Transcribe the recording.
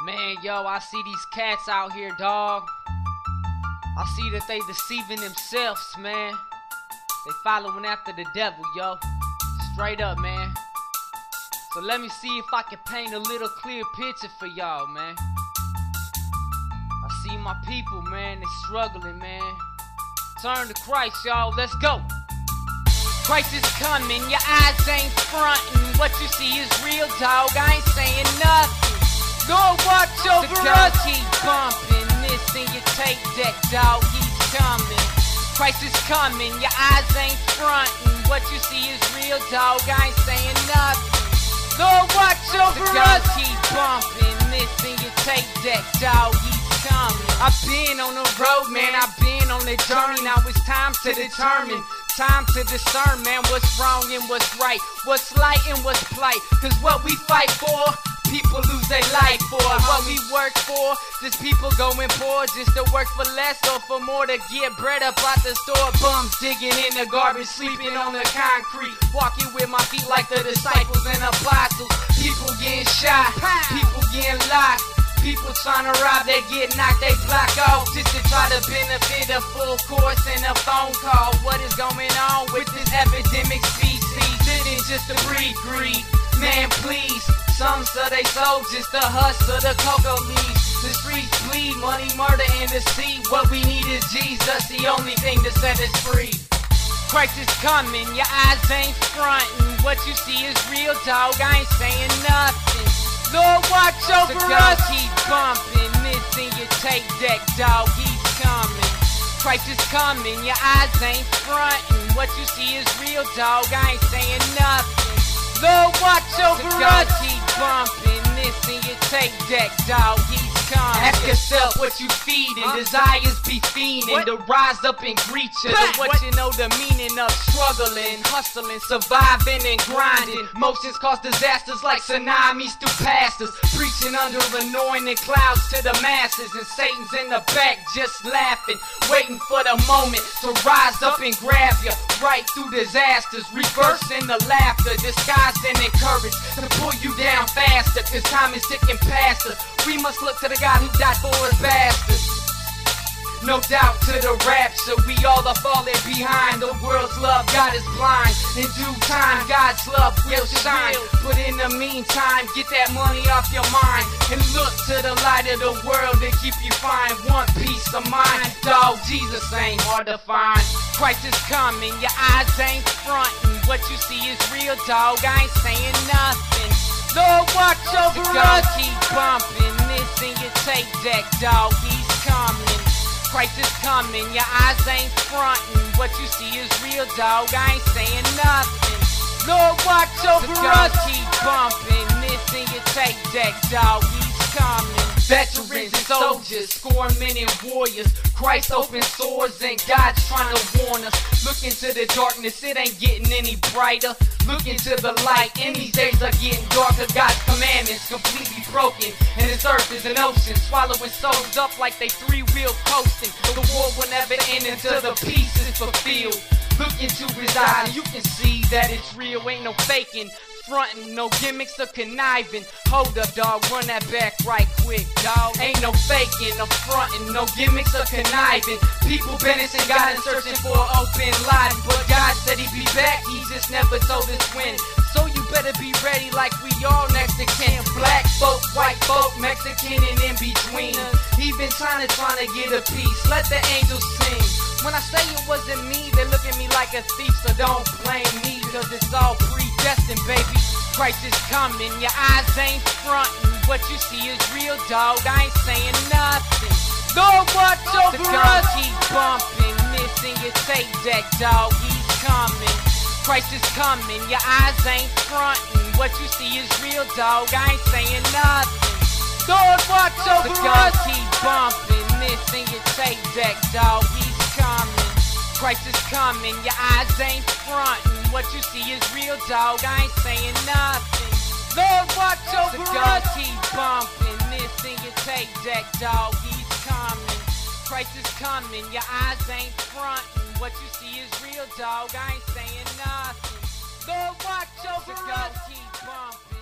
Man, yo, I see these cats out here, dog. I see that they deceiving themselves, man. They following after the devil, yo. Straight up, man. So let me see if I can paint a little clear picture for y'all, man. I see my people, man, they struggling, man. Turn to Christ, y'all, let's go. Christ is coming, your eyes ain't frontin'. What you see is real, dog, I ain't saying nothing. Lord, watch over us. Keep bumping this in your tape deck, dog, he's coming. Christ is coming, your eyes ain't frontin'. What you see is real, dog, I ain't saying nothing. Lord, watch over us. Keep bumping this in your tape deck, dog, he's coming. I've been on the road, man, I've been on the journey. Now it's time to determine, time to discern, man, what's wrong and what's right, what's light and what's plight. Cause what we fight for, people lose their life for. What we work for, just people going poor just to work for less or for more to get bread up out the store. Bums digging in the garbage, sleeping on the concrete, walking with my feet like the disciples and apostles. People getting shot, people getting locked, people trying to rob, they get knocked, they block off just to try to benefit a full course and a phone call. What is going on with this epidemic species? It ain't just to breed greed, man, please. Some sell they soul just to hustle the cocoa leaves. The streets bleed, money, murder, and deceit. What we need is Jesus, the only thing to set us free. Christ is coming, your eyes ain't frontin'. What you see is real, dog, I ain't saying nothing. Lord, watch over us. Keep bumping this in your tape deck, dog, he's coming. Christ is coming, your eyes ain't frontin'. What you see is real, dog, I ain't saying nothing. Lord, watch over us. Keep bumping this in your tape deck, dog, he's coming. Ask yourself what you feeding, desires be fiending to rise up and greet you. What you know the meaning of struggling, hustling, surviving and grinding. Motions cause disasters like tsunamis through pastors, preaching under anointed clouds to the masses. And Satan's in the back just laughing, waiting for the moment to rise up and grab you right through disasters, reversing the laughter, disguised and encouraged to pull you down faster. Cause time is ticking past us. We must look to the God who died for us bastards. No doubt to the rapture, we all are falling behind. The world's love, God is blind. In due time, God's love will shine. But in the meantime, get that money off your mind and look to the light of the world to keep you fine. One peace of mind, dog, Jesus ain't hard to find. Christ is coming, your eyes ain't frontin'. What you see is real, dog, I ain't saying nothing. Lord, watch over us. Keep bumping this in your tape deck, dog, he's coming. Christ is coming, your eyes ain't frontin'. What you see is real, dog, I ain't saying nothing. Lord, watch over us. Keep bumping this in your tape deck, dog, he's coming. Veterans and soldiers, scoring men and warriors. Christ opens swords and God's trying to warn us. Look into the darkness, it ain't getting any brighter. Look into the light, and these days are getting darker. God's commandments completely broken, and this earth is an ocean, swallowing souls up like they three-wheel coasting. The war will never end until the peace is fulfilled. Look into his eyes, and you can see that it's real, ain't no faking, frontin', no gimmicks or conniving. Hold up, dog, run that back right quick, dog. Ain't no faking, no frontin', no gimmicks or conniving. People menacing God and searching for an open line, but God said he'd be back, he just never told us when. So you better be ready like we all next to kin. Black folk, white folk, Mexican and in between. Even trying to get a piece, let the angels sing. When I say it wasn't me, they look at me like a thief, so don't blame me, cause it's all predestined, baby. Christ is coming, your eyes ain't frontin'. What you see is real, dog, I ain't saying nothing. Lord, watch over us. Keep bumping this in your tape deck, dog, he's coming. Christ is coming, your eyes ain't frontin'. What you see is real, dog, I ain't saying nothing. Lord, watch over us. Keep bumping this in your tape deck, dog, he's coming. Christ is coming, your eyes ain't frontin'. What you see is real, dog, I ain't saying nothing. Lord, watch over us. Keep bumping this in your tape deck, dog, he's coming. Christ is coming, your eyes ain't frontin'. What you see is real, dog, I ain't saying nothing. Lord, watch over us. Keep bumping.